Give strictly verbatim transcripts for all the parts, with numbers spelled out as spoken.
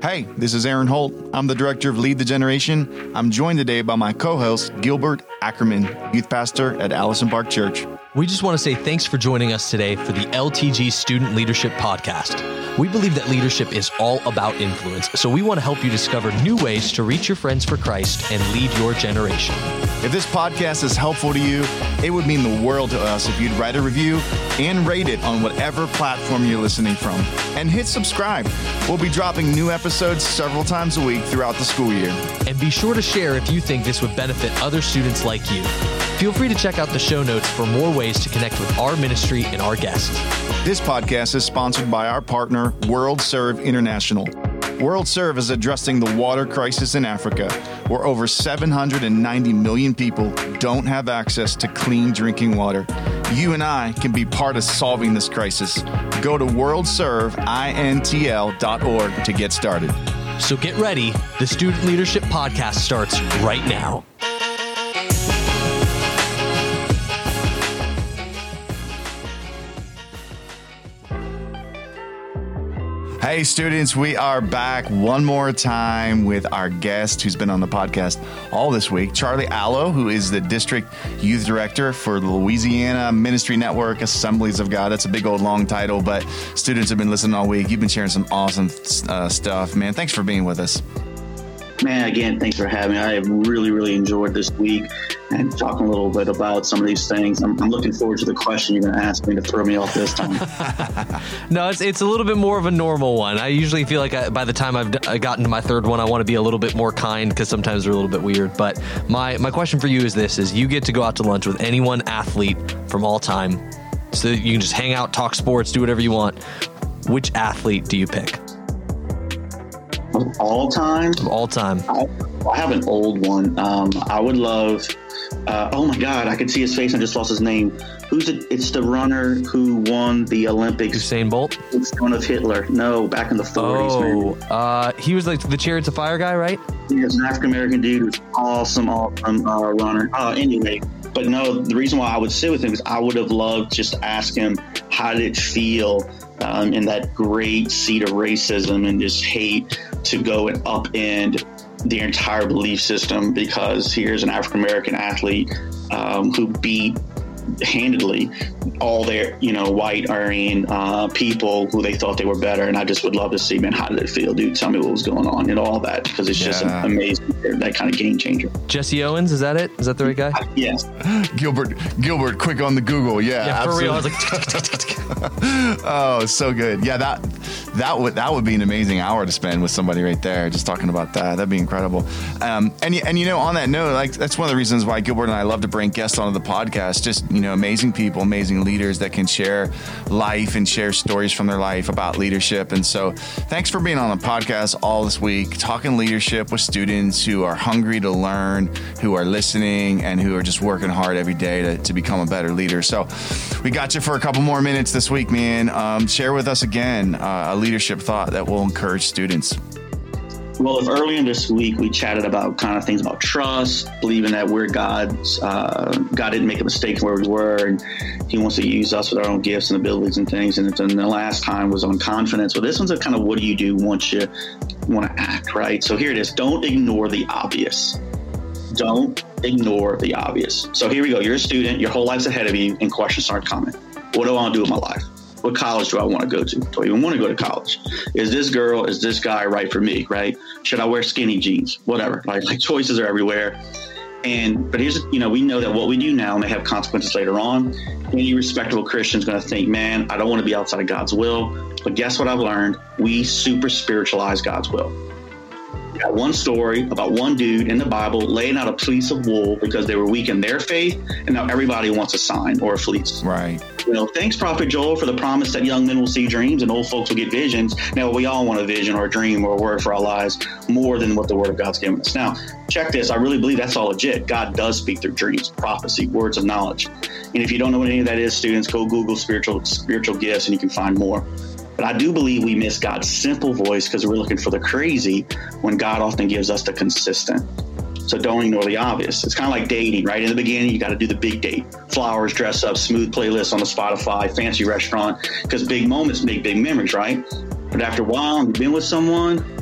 Hey, this is Aaron Holt. I'm the director of Lead the Generation. I'm joined today by my co-host, Gilbert Ackerman, youth pastor at Allison Park Church. We just want to say thanks for joining us today for the L T G Student Leadership Podcast. We believe that leadership is all about influence, so we want to help you discover new ways to reach your friends for Christ and lead your generation. If this podcast is helpful to you, it would mean the world to us if you'd write a review and rate it on whatever platform you're listening from. And hit subscribe. We'll be dropping new episodes several times a week throughout the school year. And be sure to share if you think this would benefit other students like you. Feel free to check out the show notes for more ways to connect with our ministry and our guests. This podcast is sponsored by our partner, World Serve International. World Serve is addressing the water crisis in Africa, where over seven hundred ninety million people don't have access to clean drinking water. You and I can be part of solving this crisis. Go to world serve intl dot org to get started. So get ready. The Student Leadership Podcast starts right now. Hey students, we are back one more time with our guest who's been on the podcast all this week, Charlie Allo, who is the District Youth Director for the Louisiana Ministry Network Assemblies of God. That's a big old long title, but students have been listening all week. You've been sharing some awesome uh, stuff, man. Thanks for being with us. Man, again, thanks for having me. I have really, really enjoyed this week and talking a little bit about some of these things. I'm, I'm looking forward to the question you're going to ask me to throw me off this time. No, it's it's a little bit more of a normal one. I usually feel like I, by the time I've d- gotten to my third one, I want to be a little bit more kind because sometimes they're a little bit weird. But my, my question for you is this, is you get to go out to lunch with any one athlete from all time. So you can just hang out, talk sports, do whatever you want. Which athlete do you pick? Of all time? Of all time. I, I have an old one. Um, I would love, uh, oh my God, I could see his face. I just lost his name. Who's it? It's the runner who won the Olympics. Usain Bolt? It's one of Hitler. No, back in the forties. Oh, man. Uh, he was like the Chariots of Fire guy, right? He was an African-American dude who's awesome, awesome uh, runner. Uh, anyway, but no, the reason why I would sit with him is I would have loved just to ask him, how did it feel um, in that great seat of racism and just hate to go and upend the entire belief system, because here's an African-American athlete um, who beat handedly all their, you know, white Aryan uh, people who they thought they were better. And I just would love to see, man, how did it feel, dude? Tell me what was going on and all that, because it's yeah. just amazing. That kind of game changer. Jesse Owens, is that it? Is that the right guy? Uh, yes. Gilbert, Gilbert, quick on the Google. Yeah, yeah, for absolutely. real. I was like, oh, so good. Yeah, that that would that would be an amazing hour to spend with somebody right there, just talking about that. That'd be incredible. Um, and and you know, on that note, like that's one of the reasons why Gilbert and I love to bring guests onto the podcast. Just, you know, amazing people, amazing leaders that can share life and share stories from their life about leadership. And so, thanks for being on the podcast all this week, talking leadership with students who are hungry to learn, who are listening, and who are just working hard every day to, to become a better leader. So, we got you for a couple more minutes this week, man. Um, share with us again uh, a leadership thought that will encourage students. Well, if earlier in this week we chatted about kind of things about trust, believing that we're God's, uh, God didn't make a mistake where we were, and He wants to use us with our own gifts and abilities and things. And then the last time was on confidence. Well, this one's a kind of what do you do once you want to act, right? So here it is. Don't ignore the obvious. Don't ignore the obvious. So here we go. You're a student. Your whole life's ahead of you, and questions start coming. What do I want to do with my life? What college do I want to go to? Do I even want to go to college? Is this girl, is this guy right for me, right? Should I wear skinny jeans? Whatever. Like, like choices are everywhere. And, but here's, you know, we know that what we do now may have consequences later on. Any respectable Christian is going to think, man, I don't want to be outside of God's will. But guess what I've learned? We super spiritualize God's will. We got one story about one dude in the Bible laying out a fleece of wool because they were weak in their faith, and now everybody wants a sign or a fleece. Right. You know, thanks, Prophet Joel, for the promise that young men will see dreams and old folks will get visions. Now, we all want a vision or a dream or a word for our lives more than what the Word of God's given us. Now, check this. I really believe that's all legit. God does speak through dreams, prophecy, words of knowledge. And if you don't know what any of that is, students, go Google spiritual spiritual gifts and you can find more. But I do believe we miss God's simple voice because we're looking for the crazy when God often gives us the consistent. So don't ignore the obvious. It's kind of like dating, right? In the beginning, you got to do the big date. Flowers, dress up, smooth playlists on the Spotify, fancy restaurant, because big moments make big memories, right? But after a while, you've been with someone,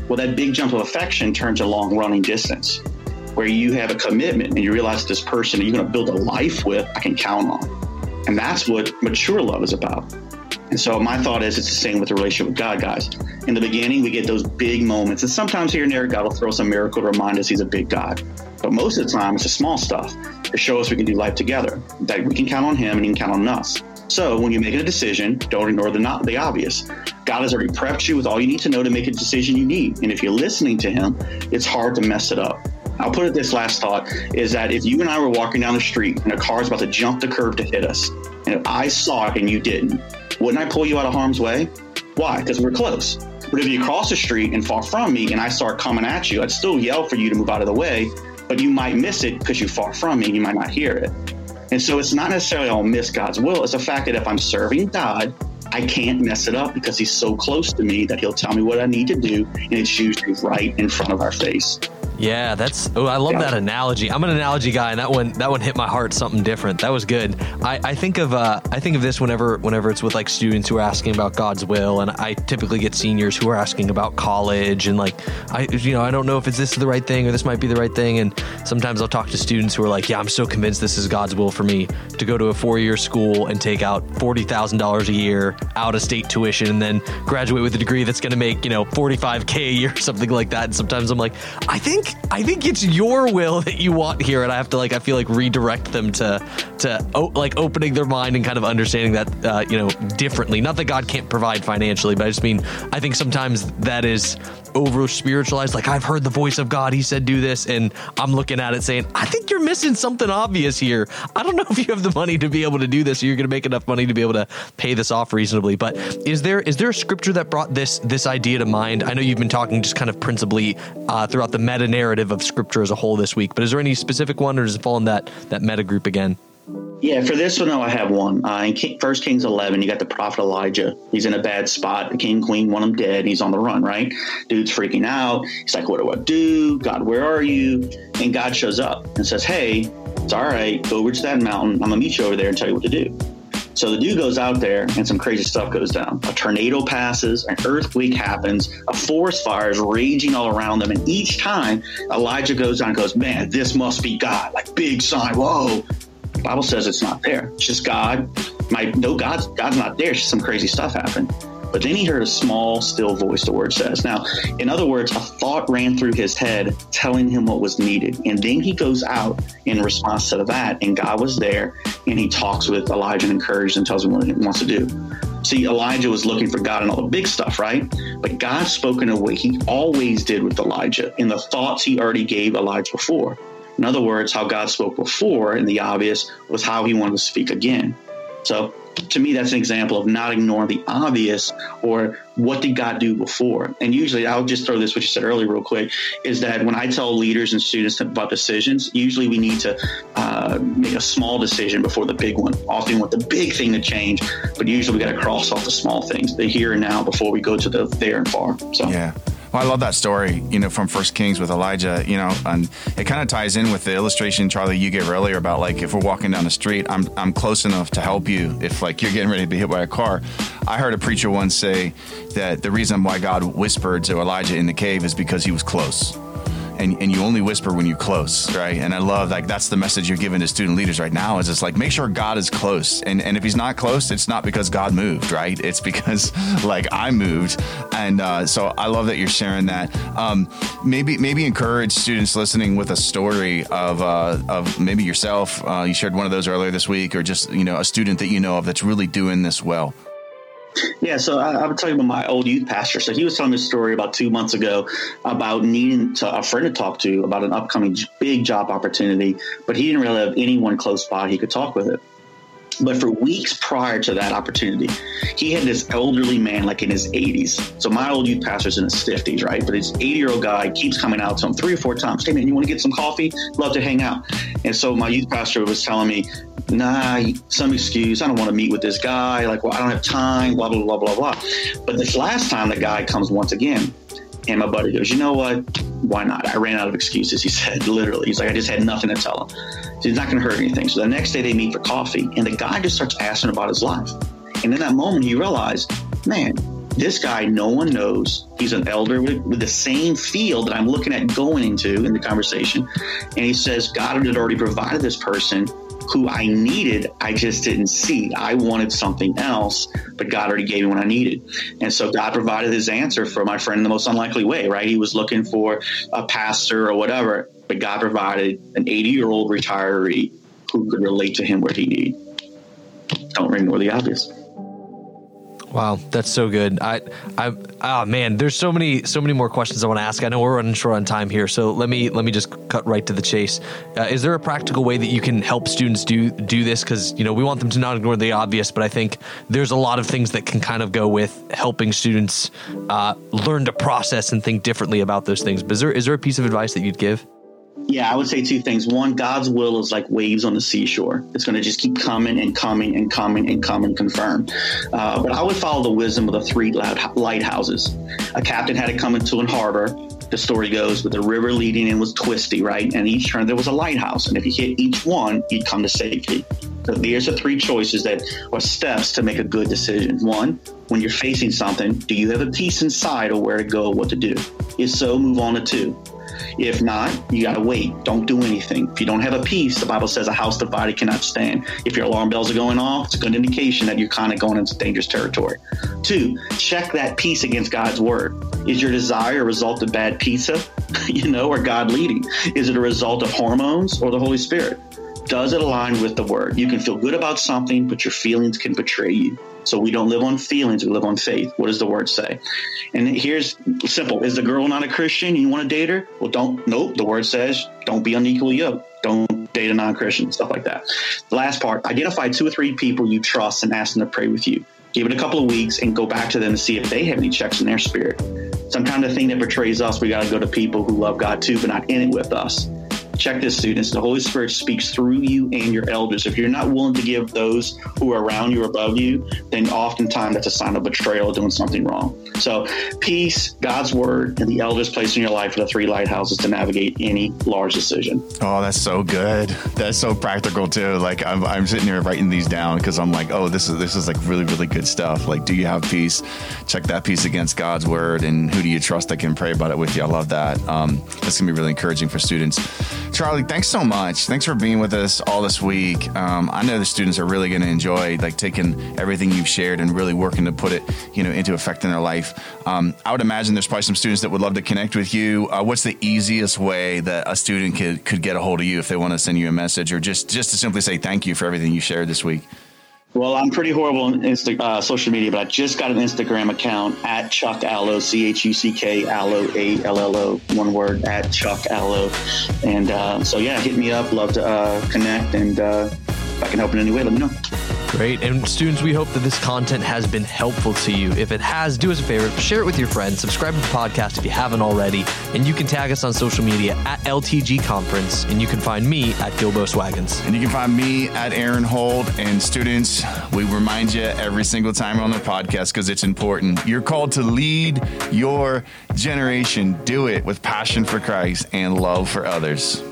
Well, that big jump of affection turns a long running distance where you have a commitment and you realize this person that you're going to build a life with, I can count on. And that's what mature love is about. And so my thought is it's the same with the relationship with God, guys. In the beginning, we get those big moments. And sometimes here and there, God will throw some miracle to remind us he's a big God. But most of the time, it's the small stuff to show us we can do life together, that we can count on him and he can count on us. So when you're making a decision, don't ignore the not the obvious. God has already prepped you with all you need to know to make a decision you need. And if you're listening to him, it's hard to mess it up. I'll put it this last thought is that if you and I were walking down the street and a car's about to jump the curb to hit us, and if I saw it and you didn't, wouldn't I pull you out of harm's way? Why? Because we're close. But if you cross the street and far from me and I start coming at you, I'd still yell for you to move out of the way, but you might miss it because you're far from me and you might not hear it. And so it's not necessarily I'll miss God's will. It's the fact that if I'm serving God, I can't mess it up because he's so close to me that he'll tell me what I need to do. And it's usually right in front of our face. Yeah, that's. Oh, I love yeah. that analogy. I'm an analogy guy, and that one that one hit my heart. Something different. That was good. I, I think of uh, I think of this whenever whenever it's with like students who are asking about God's will, and I typically get seniors who are asking about college, and like I you know I don't know if it's this is the right thing or this might be the right thing, and sometimes I'll talk to students who are like, yeah, I'm so convinced this is God's will for me to go to a four-year school and take out forty thousand dollars a year out of state tuition, and then graduate with a degree that's going to make you know forty-five K a year, something like that. And sometimes I'm like, I think. I think it's your will that you want here, and I have to like I feel like redirect them to to oh, like opening their mind and kind of understanding that uh, you know differently. Not that God can't provide financially, but I just mean I think sometimes that is over spiritualized. Like I've heard the voice of God; He said do this, and I'm looking at it saying, I think you're missing something obvious here. I don't know if you have the money to be able to do this, or you're going to make enough money to be able to pay this off reasonably. But is there is there a scripture that brought this this idea to mind? I know you've been talking just kind of principally uh, throughout the meta narrative of Scripture as a whole this week, but is there any specific one, or does it fall in that that meta group again? Yeah, for this one, though, I have one. Uh, in King, First Kings eleven, you got the prophet Elijah. He's in a bad spot. The king, queen want him dead. He's on the run, right? Dude's freaking out. He's like, what do I do? God, where are you? And God shows up and says, hey, it's all right. Go over to that mountain. I'm going to meet you over there and tell you what to do. So the dude goes out there and some crazy stuff goes down. A tornado passes, an earthquake happens, a forest fire is raging all around them. And each time Elijah goes down and goes, man, this must be God. Like big sign. Whoa. The Bible says it's not there. It's just God. My, no, God's, God's not there. It's just some crazy stuff happened. But then he heard a small, still voice, the word says. Now, in other words, a thought ran through his head telling him what was needed. And then he goes out in response to that, and God was there, and he talks with Elijah and encourages and tells him what he wants to do. See, Elijah was looking for God and all the big stuff, right? But God spoke in a way he always did with Elijah in the thoughts he already gave Elijah before. In other words, how God spoke before in the obvious was how he wanted to speak again. So to me, that's an example of not ignoring the obvious or what did God do before. And usually I'll just throw this, what you said earlier real quick, is that when I tell leaders and students about decisions, usually we need to uh, make a small decision before the big one. Often we want the big thing to change, but usually we got to cross off the small things, the here and now, before we go to the there and far. So yeah. Well, I love that story, you know, from First Kings with Elijah, you know, and it kind of ties in with the illustration, Charlie, you gave earlier about like if we're walking down the street, I'm I'm close enough to help you if like you're getting ready to be hit by a car. I heard a preacher once say that the reason why God whispered to Elijah in the cave is because he was close. And, and you only whisper when you're close, right? And I love like that's the message you're giving to student leaders right now is it's like make sure God is close. And and if he's not close, it's not because God moved, right? It's because like I moved. And uh, so I love that you're sharing that. Um, maybe maybe encourage students listening with a story of uh, of maybe yourself. Uh, you shared one of those earlier this week, or just you know a student that you know of that's really doing this well. Yeah, so I, I would tell you about my old youth pastor. So he was telling this story about two months ago about needing to, a friend to talk to about an upcoming big job opportunity, but he didn't really have anyone close by he could talk with it. But for weeks prior to that opportunity, he had this elderly man like in his eighties. So my old youth pastor's in his fifties, right? But this eighty-year-old guy keeps coming out to him three or four times. Hey, man, you want to get some coffee? Love to hang out. And so my youth pastor was telling me, nah, some excuse. I don't want to meet with this guy. Like, well, I don't have time, blah, blah, blah, blah, blah. But this last time, the guy comes once again. And my buddy goes, you know what? Why not? I ran out of excuses, he said, literally. He's like, I just had nothing to tell him. So he's not going to hurt anything. So the next day they meet for coffee, and the guy just starts asking about his life. And in that moment, he realized, man, This guy, no one knows. He's an elder with, with the same field that I'm looking at going into in the conversation. And he says, God had already provided this person who I needed. I just didn't see. I wanted something else, but God already gave me what I needed. And so God provided his answer for my friend in the most unlikely way, right? He was looking for a pastor or whatever, but God provided an eighty-year-old retiree who could relate to him where he needed. Don't ignore the obvious. Wow, that's so good. I, I, oh man, there's so many, so many more questions I want to ask. I know we're running short on time here, so let me, let me just cut right to the chase. Uh, is there a practical way that you can help students do do this? Because you know we want them to not ignore the obvious, but I think there's a lot of things that can kind of go with helping students uh, learn to process and think differently about those things. But is there is there a piece of advice that you'd give? Yeah, I would say two things. One, God's will is like waves on the seashore. It's going to just keep coming and coming and coming and coming, confirmed. Uh, but I would follow the wisdom of the three lighthouses. A captain had to come into a harbor. The story goes, but the river leading in was twisty, right? And each turn there was a lighthouse. And if you hit each one, you'd come to safety. So there's the three choices that are steps to make a good decision. One, when you're facing something, do you have a peace inside of where to go, what to do? If so, move on to two. If not, you got to wait. Don't do anything. If you don't have a peace, the Bible says a house divided cannot stand. If your alarm bells are going off, it's a good indication that you're kind of going into dangerous territory. Two, check that peace against God's word. Is your desire a result of bad pizza, you know, or God leading? Is it a result of hormones or the Holy Spirit? Does it align with the word? You can feel good about something, but your feelings can betray you. So we don't live on feelings, we live on faith. What does the word say? And here's simple. Is the girl not a Christian? You want to date her? Well, don't. Nope. The word says don't be unequally yoked. Don't date a non-Christian, stuff like that. The last part, identify two or three people you trust and ask them to pray with you. Give it a couple of weeks and go back to them and see if they have any checks in their spirit. Sometimes the thing that betrays us, we got to go to people who love God too, but not in it with us. Check this, students. The Holy Spirit speaks through you and your elders. If you're not willing to give those who are around you or above you, then oftentimes that's a sign of betrayal, doing something wrong. So peace, God's word, and the elders placed in your life are the three lighthouses to navigate any large decision. Oh, that's so good. That's so practical too. Like I'm, I'm sitting here writing these down because I'm like, oh, this is this is like really, really good stuff. Like, do you have peace? Check that peace against God's word, and who do you trust that can pray about it with you? I love that. Um, that's gonna be really encouraging for students. Charlie, thanks so much. Thanks for being with us all this week. Um, I know the students are really going to enjoy like taking everything you've shared and really working to put it, you know, into effect in their life. Um, I would imagine there's probably some students that would love to connect with you. Uh, what's the easiest way that a student could could get a hold of you if they want to send you a message, or just just to simply say thank you for everything you shared this week? Well, I'm pretty horrible on Insta, uh, social media, but I just got an Instagram account at Chuck Allo, C H U C K Allo, A L L O, one word, at Chuck Allo. And uh, so, yeah, hit me up. Love to uh, connect. And uh, if I can help in any way, let me know. Great. And students, we hope that this content has been helpful to you. If it has, do us a favor, share it with your friends, subscribe to the podcast if you haven't already, and you can tag us on social media at L T G Conference, and you can find me at Gilbo Swaggins. And you can find me at Aaron Hold. And students, we remind you every single time we're on the podcast because it's important. You're called to lead your generation. Do it with passion for Christ and love for others.